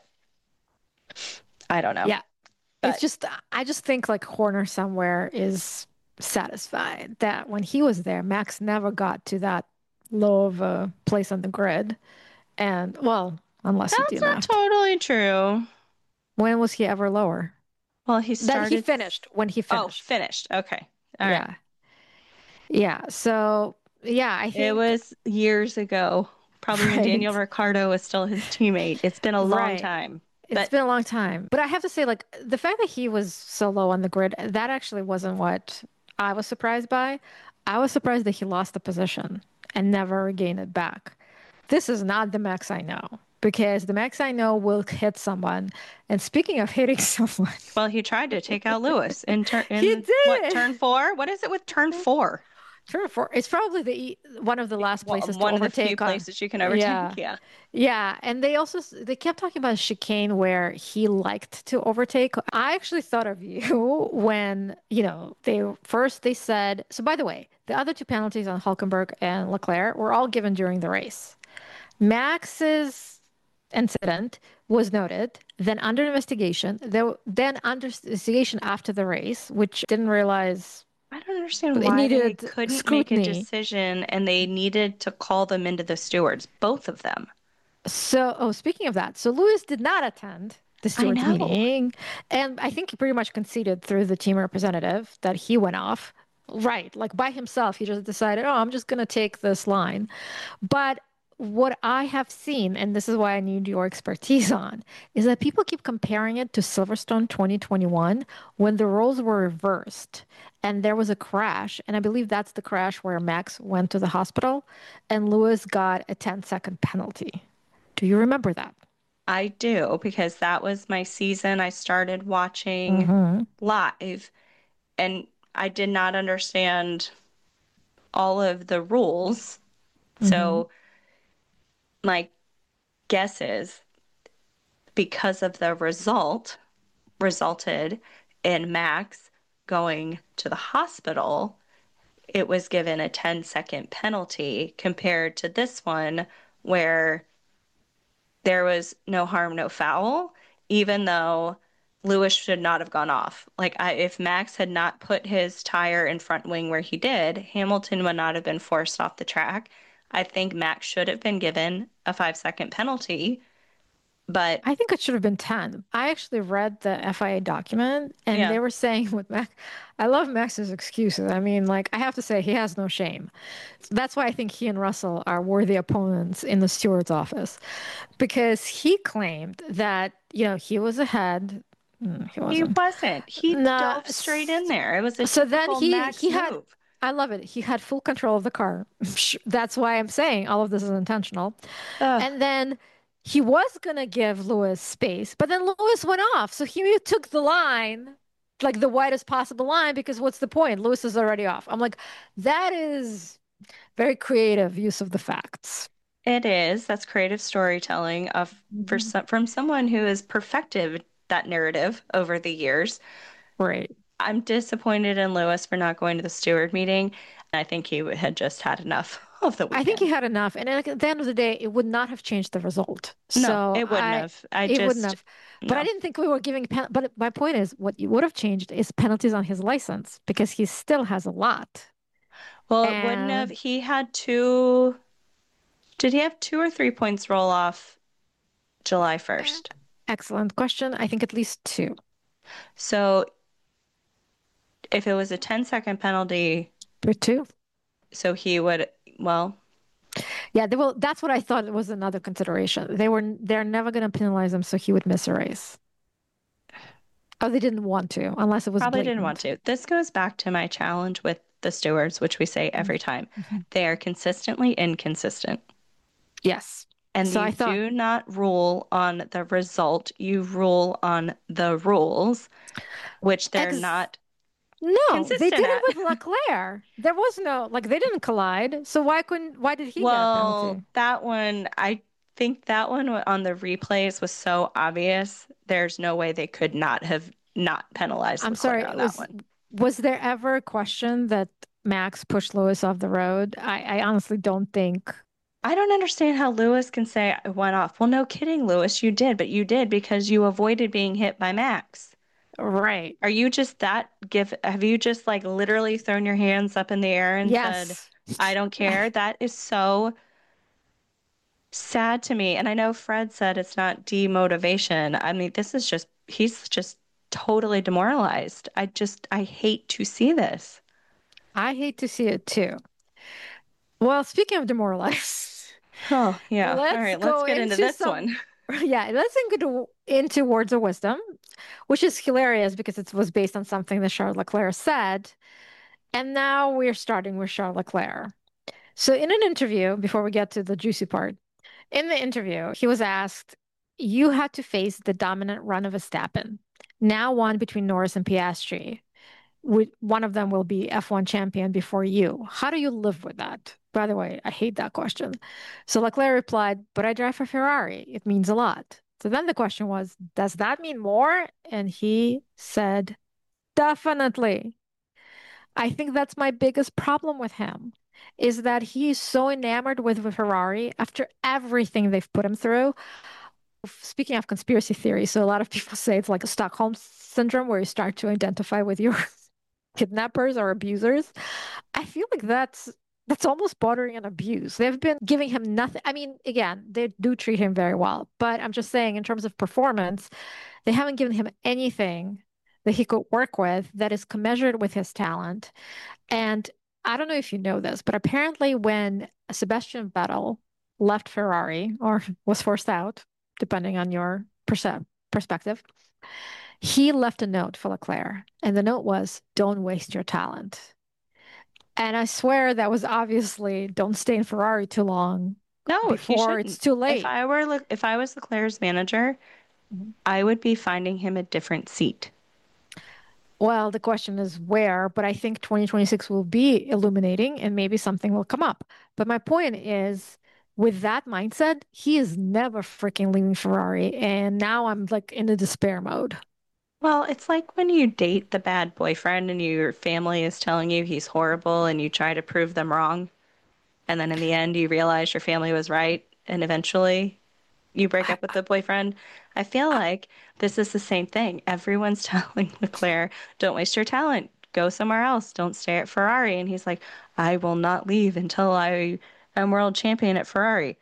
I don't know. Yeah, it's But just I just think like Horner somewhere is satisfied that when he was there, Max never got to that low of a place on the grid. And well, unless he that's not D N F'd. totally true. When was he ever lower? Well, he That he started. finished when he Oh, finished. finished. Okay. All right. Yeah. Yeah. So yeah, I It think, was years ago, probably when Daniel right, Ricciardo was still his teammate. It's been a long right. time. It's But been a long time. But I have to say, like, the fact that he was so low on the grid, that actually wasn't what I was surprised by. I was surprised that he lost the position and never regained it back. This is not the Max I know because the Max I know will hit someone. And speaking of hitting someone, well, he tried to take out Lewis in turn he in what, did. turn four? What is it with turn four? Turn four. It's probably the e- one of the last Well, places to one of the few overtake on. places you can overtake. Yeah. Yeah. Yeah, and they also s- they kept talking about chicane where he liked to overtake. I actually thought of you when, you know, they first they said, so by the way, the other two penalties on Hulkenberg and Leclerc were all given during the race. Max's incident was noted, then under investigation, there, then under investigation after the race, which didn't realize I don't understand it why they needed couldn't make a scrutiny. decision and they needed to call them into the stewards, both of them. So, oh, speaking of that, so Lewis did not attend the I stewards know. meeting, and I think he pretty much conceded through the team representative that he went off. Right, like by himself, he just decided, oh, I'm just gonna take this line. But what I have seen, and this is why I need your expertise on, is that people keep comparing it to Silverstone twenty twenty-one when the roles were reversed and there was a crash. And I believe that's the crash where Max went to the hospital and Lewis got a ten second penalty. Do you remember that? I do because that was my season I started watching Mm-hmm. live and I did not understand all of the rules. Mm-hmm. So my guess is because of the result resulted in Max going to the hospital, it was given a ten second penalty compared to this one where there was no harm, no foul, even though Lewis should not have gone off. Like, I, if Max had not put his tire in front wing where he did, Hamilton would not have been forced off the track. I think Max should have been given a five second penalty, but I think it should have been ten. I actually read the F I A document and yeah, they were saying with Max, I love Max's excuses. I mean, like, I have to say, he has no shame. That's why I think he and Russell are worthy opponents in the steward's office because he claimed that, you know, he was ahead. Mm, he he wasn't. wasn't. He Nah, dove straight in there. It was a so then typical he Max he had move. I love it. He had full control of the car. That's why I'm saying all of this is intentional. Ugh. And then he was gonna give Lewis space, but then Lewis went off. So he took the line, like the widest possible line, because what's the point? Lewis is already off. I'm like, that is very creative use of the facts. It is. That's creative storytelling of for Mhm. some, from someone who has perfected that narrative over the years. Right. I'm disappointed in Lewis for not going to the steward meeting. I think he had just had enough of the I think he weekend. had enough. And at the end of the day, it would not have changed the result. No, So it wouldn't I, have. I it wouldn't just, have. But I no. didn't think we were giving, pen but my point is, what you would have changed is penalties on his license because he still has a lot. Well, it wouldn't have. And He had two, did he have two or three points roll off July eh, first? excellent question. I think at least two. So if it was a ten second penalty, Or two. so he would, well, Yeah, they will. That's what I thought was another consideration. They were, they're never going to penalize him, so he would miss a race. Oh, they didn't want to, unless it was probably didn't want blatant. to. This goes back to my challenge with the stewards, which we say every time. Mhm. They are consistently inconsistent. Yes. And So you I thought, do not rule on the result, you rule on the rules, which they're ex not no, they consistent did it at. with Leclerc. There was no, like, they didn't collide. So why couldn't, why did he get a Well, penalty? that one, I think that one on the replays was so obvious. There's no way they could not have not penalized I'm Leclerc sorry, on that was one. was there ever a question that Max pushed Lewis off the road? I, I honestly don't think. I don't understand how Lewis can say I went off. Well, no kidding, Lewis, you did, but you did because you avoided being hit by Max. Right. Are you just that give? Have you just like literally thrown your hands up in the air and said, Yes. I don't care? That is so sad to me. And I know Fred said it's not demotivation. I mean, this is just, he's just totally demoralized. I just, I hate to see this. I hate to see it too. Well, speaking of demoralized, Oh, yeah. All let's right, let's go get into into this one. some, yeah, let's into, into words of wisdom, which is hilarious because it was based on something that Charles Leclerc said. And now we're starting with Charles Leclerc. So, in an interview, before we get to the juicy part, in the interview, he was asked, you had to face the dominant run of Verstappen, now one between Norris and Piastri. One of them will be F one champion before you. How do you live with that? By the way, I hate that question. So Leclerc replied, but I drive a Ferrari. It means a lot. So then the question was, does that mean more? And he said, definitely. I think that's my biggest problem with him is that he's so enamored with the Ferrari after everything they've put him through. Speaking of conspiracy theories, so a lot of people say it's like a Stockholm syndrome where you start to identify with your kidnappers or abusers. I feel like that's that's almost bordering on abuse. They've been giving him nothing. I mean, again, they do treat him very well, but I'm just saying in terms of performance, they haven't given him anything that he could work with that is commensurate with his talent. And I don't know if you know this, but apparently when Sebastian Vettel left Ferrari or was forced out, depending on your perce- perspective, he left a note for Leclerc, and the note was, don't waste your talent. And I swear that was obviously don't stay in Ferrari too long No, he before it's shouldn't. too If late. I were Le- if I was Leclerc's manager, Mhm. I would be finding him a different seat. Well, the question is where, but I think twenty twenty-six will be illuminating and maybe something will come up. But my point is, with that mindset, he is never freaking leaving Ferrari. And now I'm like in a despair mode. Well, it's like when you date the bad boyfriend and your family is telling you he's horrible and you try to prove them wrong. And then in the end, you realize your family was right. And eventually you break I, up with the boyfriend. I feel I, like this is the same thing. Everyone's telling Leclerc, don't waste your talent. Go somewhere else. Don't stay at Ferrari. And he's like, I will not leave until I am world champion at Ferrari.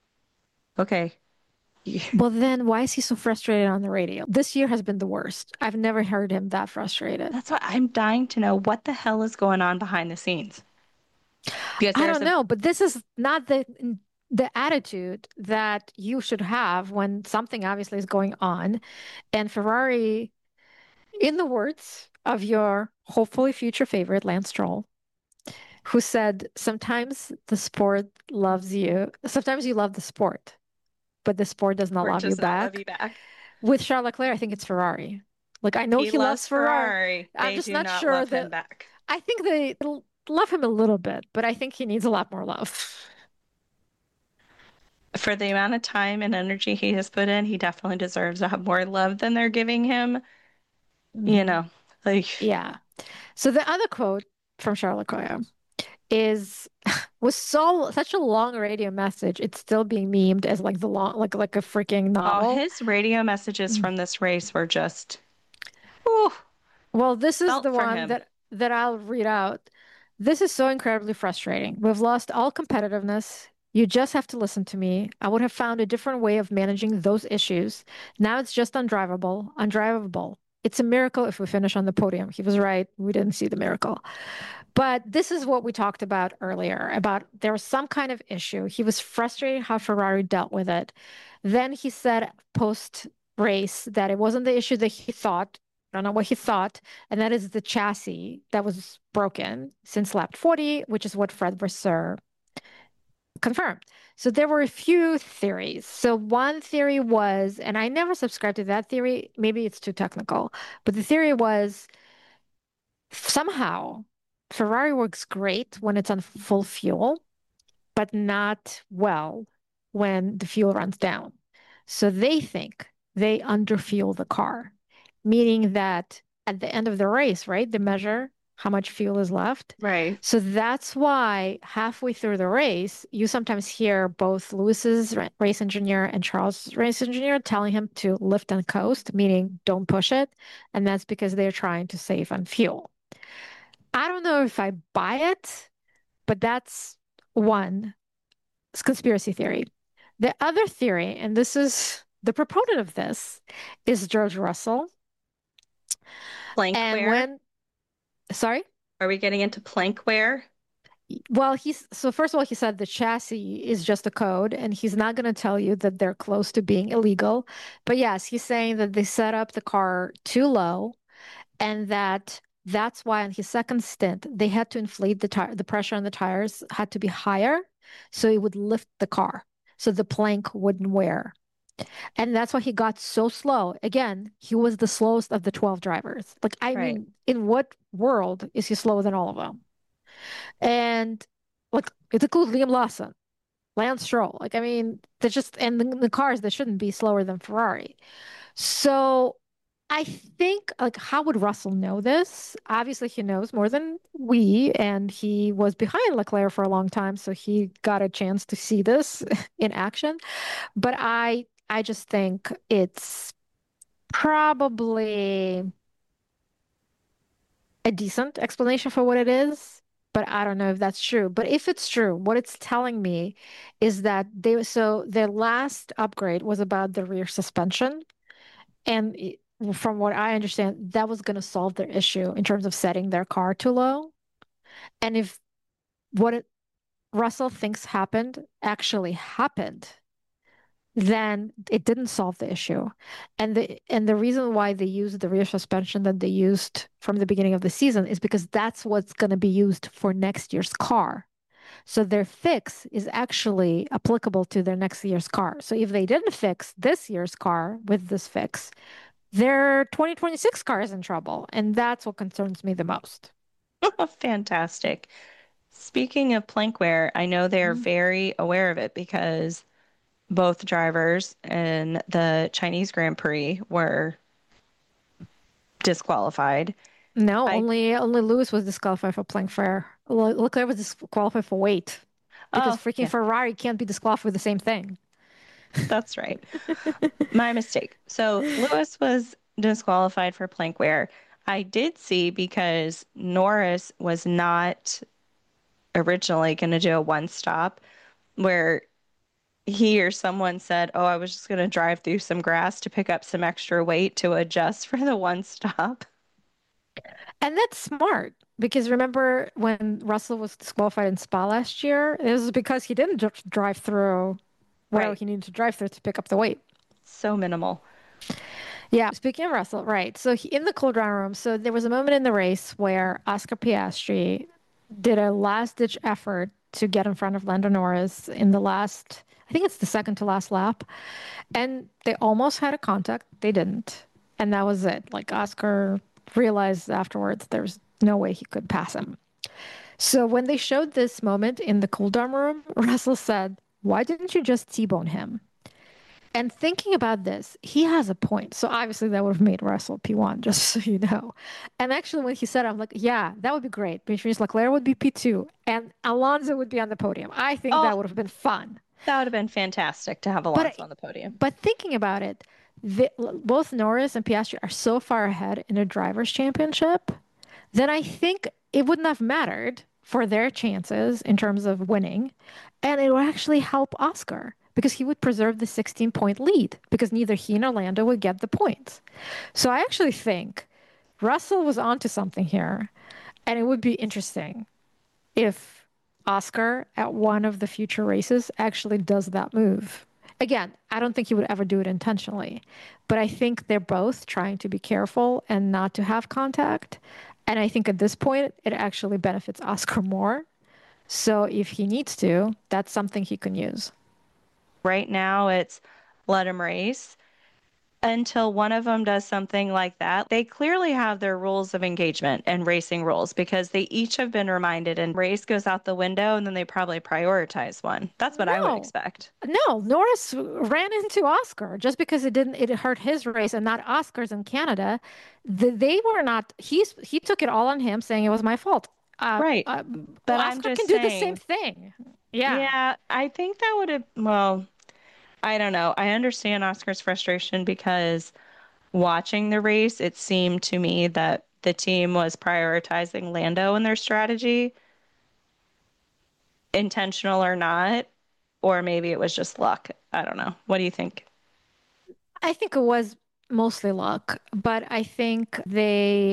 Okay. well, then why is he so frustrated on the radio? This year has been the worst. I've never heard him that frustrated. That's what I'm dying to know. What the hell is going on behind the scenes? Because I there's don't a, know, but this is not the the attitude that you should have when something obviously is going on. And Ferrari, in the words of your hopefully future favorite, Lance Stroll, who said, sometimes the sport loves you. Sometimes you love the sport, but the sport does not sport love you does not love back. you back. With Charles Leclerc, I think it's Ferrari. Like, I know He he loves loves Ferrari. Ferrari. I'm They just do not not sure love him that back. I think they love him a little bit, but I think he needs a lot more love. For the amount of time and energy he has put in, he definitely deserves to have more love than they're giving him. You Mhm. know, like, Yeah. So the other quote from Charles Leclerc is was so such a long radio message. It's still being memed as like the long like like a freaking oh, novel. his radio messages Mm. from this race were just, whew, Well, this is felt the for one him. that that I'll read out. This is so incredibly frustrating. We've lost all competitiveness. You just have to listen to me. I would have found a different way of managing those issues. Now it's just undrivable, undrivable. It's a miracle if we finish on the podium. He was right. We didn't see the miracle. But this is what we talked about earlier about there was some kind of issue. He was frustrated how Ferrari dealt with it. Then he said post race that it wasn't the issue that he thought. I don't know what he thought, and that is the chassis that was broken since lap forty, which is what Fred Vasseur confirmed. So there were a few theories. So one theory was, and I never subscribed to that theory, maybe it's too technical, but the theory was somehow Ferrari works great when it's on full fuel, but not well when the fuel runs down. So they think they underfuel the car, meaning that at the end of the race, right, they measure how much fuel is left. Right. So that's why halfway through the race, you sometimes hear both Lewis's race engineer and Charles' race engineer telling him to lift and coast, meaning don't push it. And that's because they're trying to save on fuel. I don't know if I buy it, but that's one conspiracy theory. The other theory, and this is the proponent of this, is George Russell. And Plankware. when, sorry, Are we getting into plankware? Well, he's so first of all, he said the chassis is just a code, and he's not going to tell you that they're close to being illegal. But yes, he's saying that they set up the car too low, and that that's why on his second stint they had to inflate the tire, the pressure on the tires had to be higher, so it would lift the car, so the plank wouldn't wear. And that's why he got so slow. Again, he was the slowest of the twelve drivers. Like, I Right. mean, in what world is he slower than all of them? And like it includes Liam Lawson, Lance Stroll. Like, I mean, they're just and the, the cars that shouldn't be slower than Ferrari. So I think like how would Russell know this? Obviously, he knows more than we, and he was behind Leclerc for a long time, so he got a chance to see this in action. But I I just think it's probably a decent explanation for what it is, but I don't know if that's true. But if it's true, what it's telling me is that they so their last upgrade was about the rear suspension, and it- from what I understand, that was going to solve their issue in terms of setting their car too low. And if what it, Russell thinks happened actually happened, then it didn't solve the issue. And the and the reason why they used the rear suspension that they used from the beginning of the season is because that's what's going to be used for next year's car. So their fix is actually applicable to their next year's car. So if they didn't fix this year's car with this fix, their twenty twenty-six car is in trouble. And that's what concerns me the most. Fantastic. Speaking of plankware, I know they're Mhm. very aware of it because both drivers in the Chinese Grand Prix were disqualified. No, I, only only Lewis was disqualified for playing fair. Le- Leclerc was disqualified for weight because oh, freaking yeah, Ferrari can't be disqualified for the same thing. that's right. My mistake. So Lewis was disqualified for plankware. I did see because Norris was not originally going to do a one stop where he or someone said, "Oh, I was just going to drive through some grass to pick up some extra weight to adjust for the one stop." And that's smart because remember when Russell was disqualified in Spa last year? It was because he didn't dr- drive through whatever Right. he needed to drive through to pick up the weight. So minimal. Yeah, speaking of Russell, right. So he, in the cool down room, so there was a moment in the race where Oscar Piastri did a last ditch effort to get in front of Lando Norris in the last, I think it's the second to last lap. And they almost had a contact. They didn't. And that was it. Like Oscar realized afterwards there's no way he could pass him. So when they showed this moment in the cool down room, Russell said, "Why didn't you just T-bone him?" And thinking about this, he has a point. So obviously that would have made Russell P one, just so you know. And actually, when he said, it, I'm like, yeah, that would be great. Which means Leclerc would be P two and Alonso would be on the podium. I think Oh, that would have been fun. that would have been fantastic to have But Alonso on the podium. but thinking about it, the, both Norris and Piastri are so far ahead in a drivers' championship that I think it wouldn't have mattered for their chances in terms of winning, and it would actually help Oscar because he would preserve the sixteen point lead because neither he nor Lando would get the points. So I actually think Russell was onto something here, and it would be interesting if Oscar at one of the future races actually does that move. Again, I don't think he would ever do it intentionally, but I think they're both trying to be careful and not to have contact. And I think at this point, it actually benefits Oscar more. So if he needs to, that's something he can use. Right now, it's let him race until one of them does something like that. They clearly have their rules of engagement and racing rules because they each have been reminded, and race goes out the window, and then they probably prioritize one. That's what I would No, expect. no, Norris ran into Oscar just because it didn't, it hurt his race and not Oscar's in Canada. The, they were not, he's, he took it all on him saying it was my fault. Uh, Right. uh, But I'm Oscar can just do the same saying, thing. Yeah. yeah, I think that would have, well, I don't know. I understand Oscar's frustration because watching the race, it seemed to me that the team was prioritizing Lando in their strategy, intentional or not, or maybe it was just luck. I don't know. What do you think? I think it was mostly luck, but I think they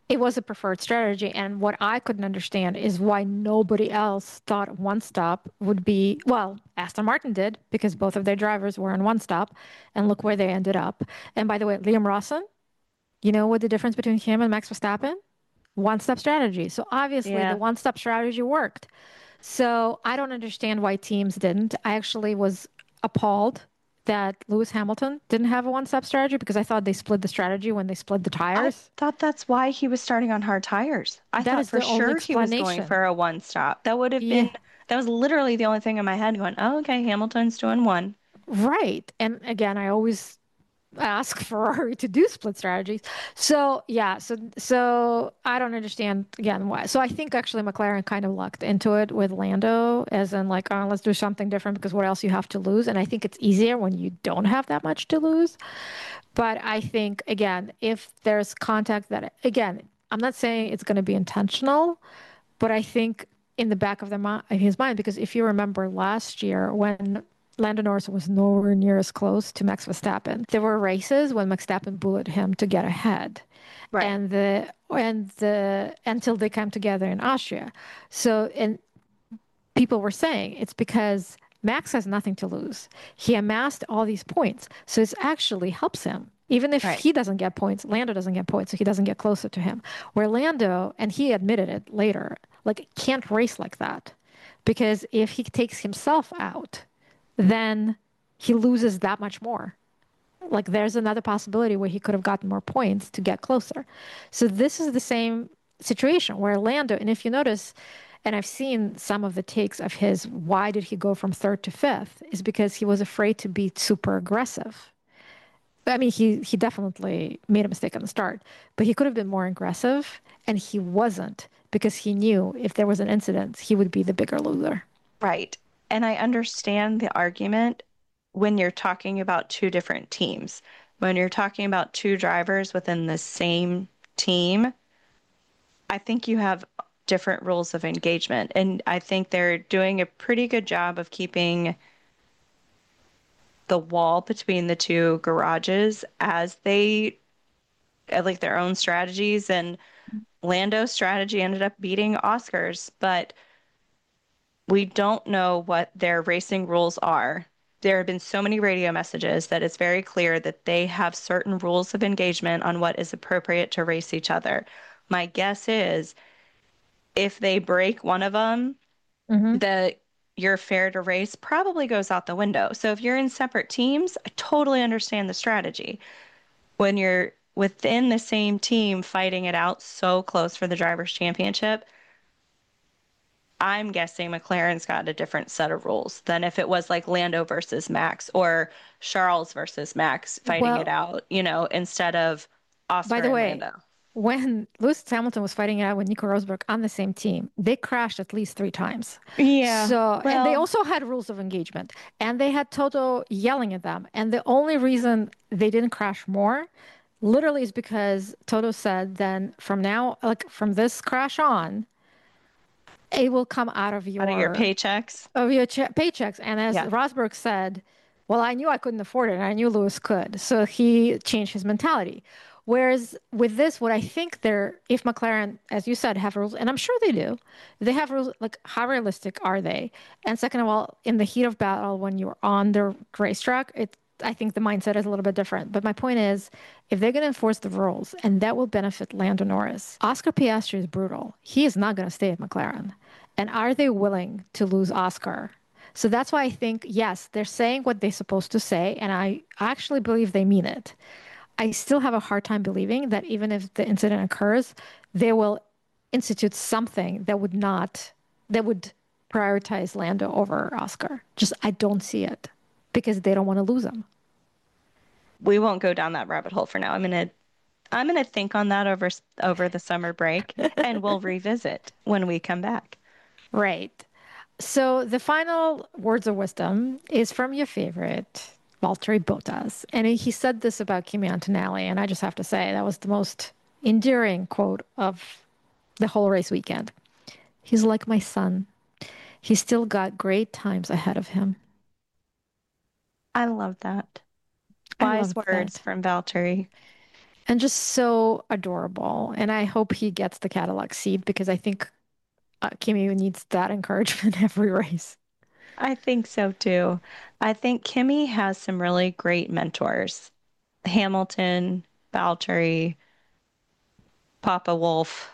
It was a preferred strategy. And what I couldn't understand is why nobody else thought one stop would be, well, Aston Martin did because both of their drivers were in one stop. And look where they ended up. And by the way, Liam Lawson, you know what the difference between him and Max Verstappen? One stop strategy. So obviously the Yeah. one stop strategy worked. So I don't understand why teams didn't. I actually was appalled that Lewis Hamilton didn't have a one-stop strategy because I thought they split the strategy when they split the I tires. thought that's why he was starting on hard tires. I That thought is for the only sure he was going explanation. for a one stop. That would have been, Yeah, that was literally the only thing in my head going, oh, okay, Hamilton's doing one. right. And again, I always ask Ferrari to do split strategies. So yeah, so so I don't understand again why. So I think actually McLaren kind of lucked into it with Lando, as in like, oh, let's do something different because what else you have to lose? And I think it's easier when you don't have that much to lose. But I think, again, if there's contact that, again, I'm not saying it's going to be intentional, but I think in the back of the mi- his mind, because if you remember last year when Lando Norris was nowhere near as close to Max Verstappen, there were races when Max Verstappen bullied him to get ahead, Right. and the and the until they came together in Austria. So and people were saying it's because Max has nothing to lose. He amassed all these points. So it actually helps him. Even if Right. he doesn't get points, Lando doesn't get points, so he doesn't get closer to him. Where Lando, and he admitted it later, like can't race like that. Because if he takes himself out, then he loses that much more. Like there's another possibility where he could have gotten more points to get closer. So this is the same situation where Lando, and if you notice, and I've seen some of the takes of his, why did he go from third to fifth? Is because he was afraid to be super aggressive. I mean, he he definitely made a mistake on the start, but he could have been more aggressive, and he wasn't because he knew if there was an incident, he would be the bigger loser. Right. And I understand the argument when you're talking about two different teams. When you're talking about two drivers within the same team, I think you have different rules of engagement. And I think they're doing a pretty good job of keeping the wall between the two garages as they uh, like their own strategies. And Lando's strategy ended up beating Oscar's, but we don't know what their racing rules are. There have been so many radio messages that it's very clear that they have certain rules of engagement on what is appropriate to race each other. My guess is if they break one of them, Hmm. the you're fair to race probably goes out the window. So if you're in separate teams, I totally understand the strategy. When you're within the same team fighting it out so close for the drivers' championship, I'm guessing McLaren's got a different set of rules than if it was like Lando versus Max or Charles versus Max fighting it Well, out, you know, instead of by Oscar the and way, Lando. when Lewis Hamilton was fighting it out with Nico Rosberg on the same team, they crashed at least three times. Yeah. So, and they Well, also had rules of engagement, and they had Toto yelling at them. And the only reason they didn't crash more, literally, is because Toto said, then from now, like from this crash on, it will come out of out of your your paychecks. of your che- paychecks. And as Yeah. Rosberg said, well, I knew I couldn't afford it, and I knew Lewis could. So he changed his mentality. Whereas with this, what I think they're, if McLaren, as you said, have rules, and I'm sure they do, they have rules, like how realistic are they? And second of all, in the heat of battle, when you're on the racetrack, it, I think the mindset is a little bit different. But my point is, if they're going to enforce the rules, and that will benefit Lando Norris, Oscar Piastri is brutal. He is not going to stay at McLaren. And are they willing to lose Oscar? So that's why I think, yes, they're saying what they're supposed to say, and I actually believe they mean it. I still have a hard time believing that even if the incident occurs, they will institute something that would not, that would prioritize Lando over Oscar. Just, I don't see it because they don't want to lose him. We won't go down that rabbit hole for now. I'm gonna I'm gonna think on that over over the summer break and we'll revisit when we come back. Right. So the final words of wisdom is from your favorite, Valtteri Bottas. And he said this about Kimi Antonelli, and I just have to say that was the most endearing quote of the whole race weekend. He's like my son. He's still got great times ahead of him. I love that. I Wise loved words that. from Valtteri. and just so adorable. And I hope he gets the Cadillac seat because I think uh, Kimi needs that encouragement every race. I think so too. I think Kimmy has some really great mentors. Hamilton, Valtteri, Papa Wolf,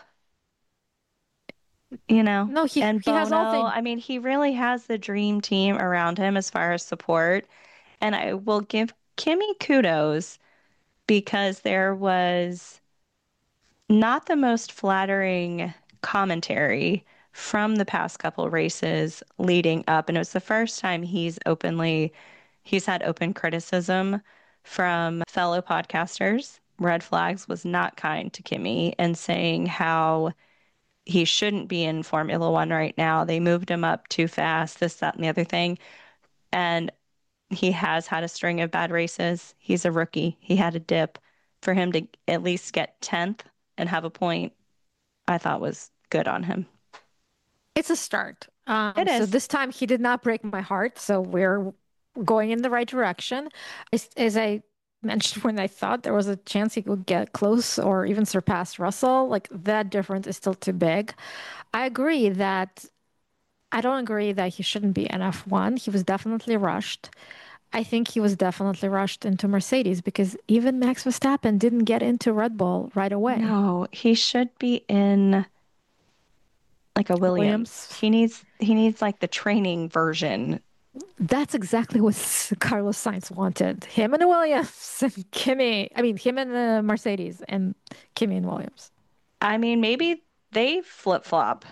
you know, No, he and he has all Bono. things. I mean, he really has the dream team around him as far as support. And I will give Kimmy kudos because there was not the most flattering commentary from the past couple races leading up. And it was the first time he's openly, he's had open criticism from fellow podcasters. Red Flags was not kind to Kimmy and saying how he shouldn't be in Formula One right now. They moved him up too fast, this, that, and the other thing. And he has had a string of bad races. He's a rookie. He had a dip. For him to at least get tenth and have a point, I thought was good on him. It's a start. Um, It so is. this time he did not break my heart. So we're going in the right direction. As, as I mentioned, when I thought there was a chance he could get close or even surpass Russell, like that difference is still too big. I agree that I don't agree that he shouldn't be an F one. He was definitely rushed. I think he was definitely rushed into Mercedes because even Max Verstappen didn't get into Red Bull right away. No, he should be in like a Williams. Williams, He needs he needs like the training version. that's exactly what Carlos Sainz wanted. Him and Williams and Kimi. I mean, him and the Mercedes and Kimi and Williams. I mean, maybe they flip-flop.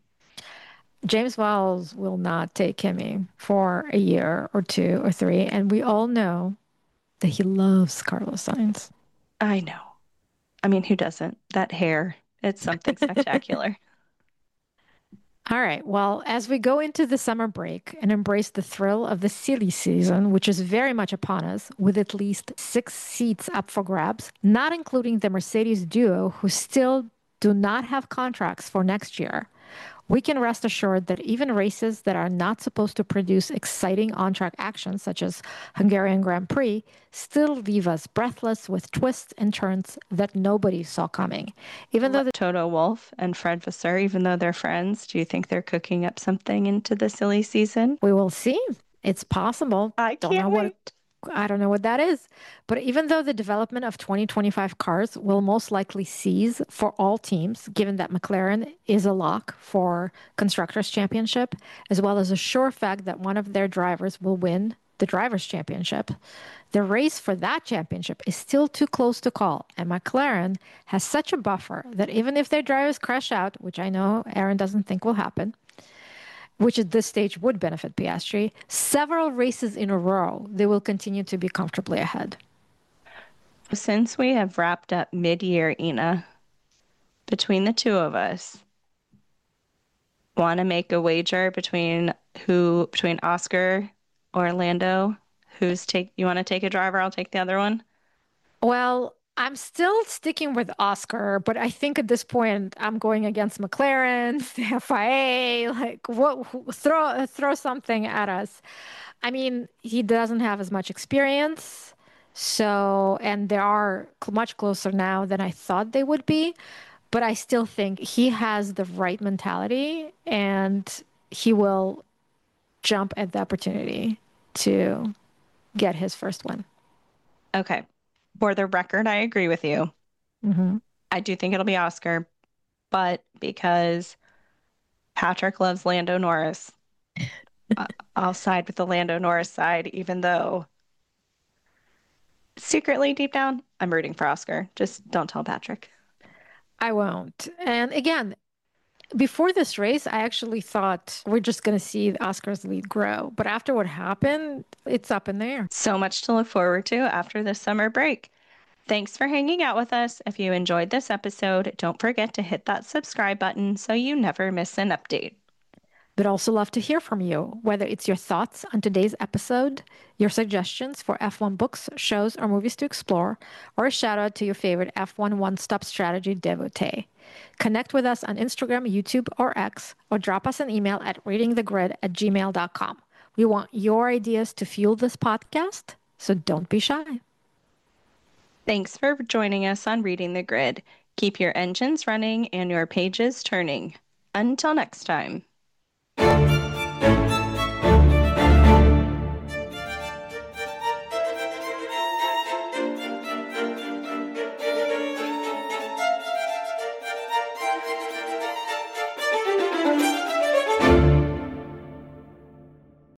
James Wells will not take Kimi for a year or two or three. And we all know that he loves Carlos Sainz. I know. I mean, who doesn't? That hair, it's something spectacular. All right. Well, as we go into the summer break and embrace the thrill of the silly season, which is very much upon us, with at least six seats up for grabs, not including the Mercedes duo, who still do not have contracts for next year, we can rest assured that even races that are not supposed to produce exciting on track action, such as Hungarian Grand Prix, still leave us breathless with twists and turns that nobody saw coming. Even though the Toto Wolff and Fred Vasseur, even though they're friends, do you think they're cooking up something into the silly season? we will see, it's possible. I Don't know can't what wait. I don't know what that is. But even though the development of twenty twenty-five cars will most likely cease for all teams, given that McLaren is a lock for Constructors' Championship, as well as a sure fact that one of their drivers will win the Drivers' Championship, the race for that championship is still too close to call. And McLaren has such a buffer that even if their drivers crash out, which I know Aaron doesn't think will happen, which at this stage would benefit Piastri, several races in a row, they will continue to be comfortably ahead. Since we have wrapped up mid-year, Ina, between the two of us, want to make a wager between who, between Oscar, Orlando, who's take, you want to take a driver? I'll take the other one. Well, I'm still sticking with Oscar, but I think at this point I'm going against McLaren, the F I A, like what throw throw something at us. I mean, he doesn't have as much experience. So, and they are cl- much closer now than I thought they would be, but I still think he has the right mentality and he will jump at the opportunity to get his first win. Okay. For the record, I agree with you. Hmm. I do think it'll be Oscar, but because Patrick loves Lando Norris, I- I'll side with the Lando Norris side, even though secretly deep down, I'm rooting for Oscar. Just don't tell Patrick. I won't. And again, before this race, I actually thought we're just going to see Oscar's lead grow. But after what happened, it's up in the air. So much to look forward to after this summer break. Thanks for hanging out with us. If you enjoyed this episode, don't forget to hit that subscribe button so you never miss an update. But also love to hear from you, whether it's your thoughts on today's episode, your suggestions for F one books, shows, or movies to explore, or a shout out to your favorite F one one-stop strategy devotee. Connect with us on Instagram, YouTube, or X, or drop us an email at readingthegrid at gmail dot com. We want your ideas to fuel this podcast, so don't be shy. Thanks for joining us on Reading the Grid. Keep your engines running and your pages turning. Until next time.